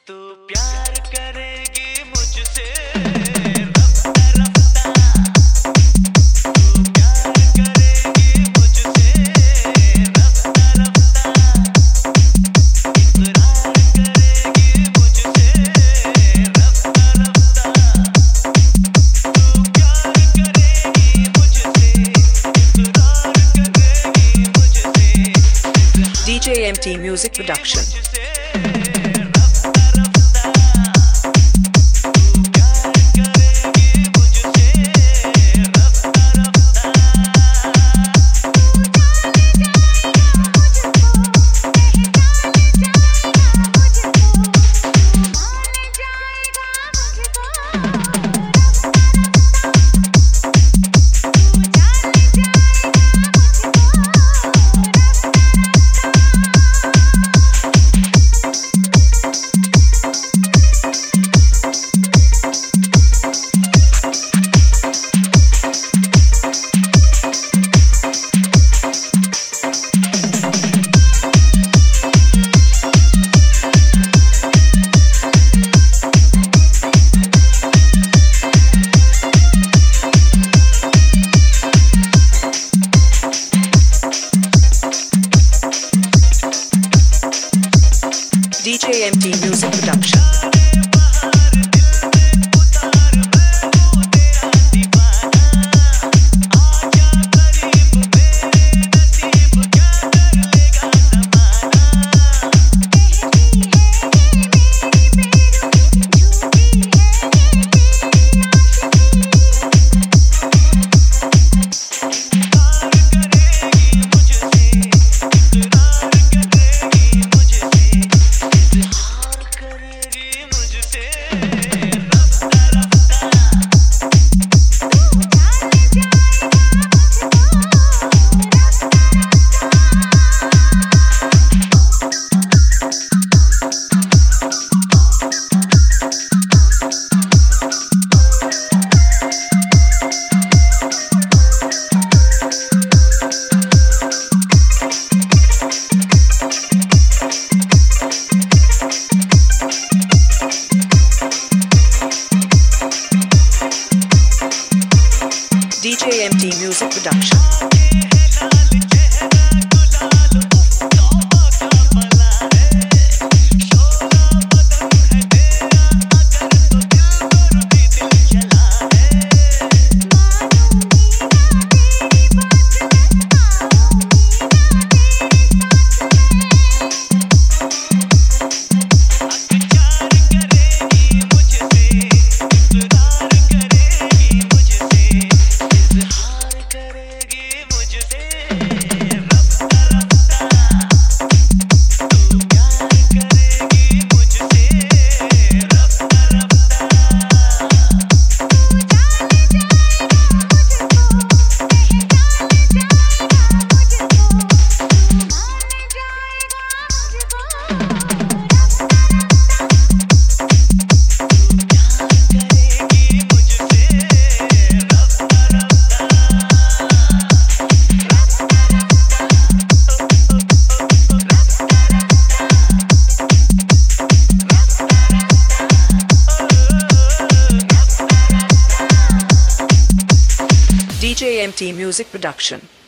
तू प्यार करेगी मुझसे रफ्ता रफ्ता, तू प्यार करेगी मुझसे रफ्ता रफ्ता, इकरार करेगी मुझसे रफ्ता रफ्ता, तू प्यार करेगी मुझसे इकरार करेगी मुझसे DJ MT Music Production. DJ MT Music Production. DJ MT Music Production. DJ MT Music Production.